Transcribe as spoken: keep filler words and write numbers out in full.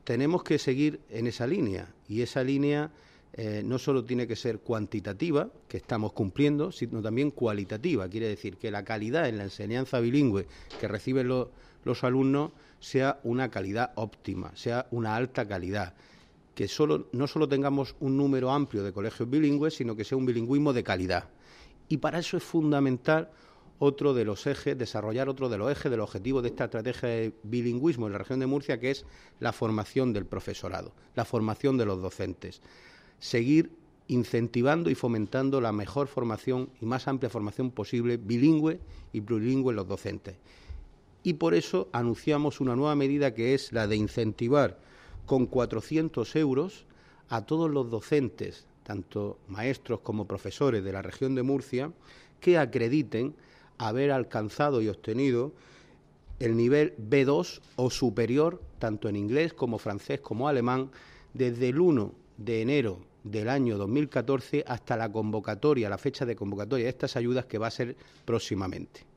Tenemos que seguir en esa línea, y esa línea eh, no solo tiene que ser cuantitativa, que estamos cumpliendo, sino también cualitativa. Quiere decir que la calidad en la enseñanza bilingüe que reciben los, los alumnos sea una calidad óptima, sea una alta calidad, que solo, no solo tengamos un número amplio de colegios bilingües, sino que sea un bilingüismo de calidad. Y para eso es fundamental otro de los ejes, desarrollar otro de los ejes del objetivo de esta estrategia de bilingüismo en la región de Murcia, que es la formación del profesorado, la formación de los docentes. Seguir incentivando y fomentando la mejor formación y más amplia formación posible, bilingüe y plurilingüe en los docentes. Y por eso anunciamos una nueva medida, que es la de incentivar con cuatrocientos euros a todos los docentes, tanto maestros como profesores de la región de Murcia, que acrediten haber alcanzado y obtenido el nivel B dos o superior, tanto en inglés como francés como alemán, desde el uno de enero del año dos mil catorce hasta la convocatoria, la fecha de convocatoria de estas ayudas, que va a ser próximamente.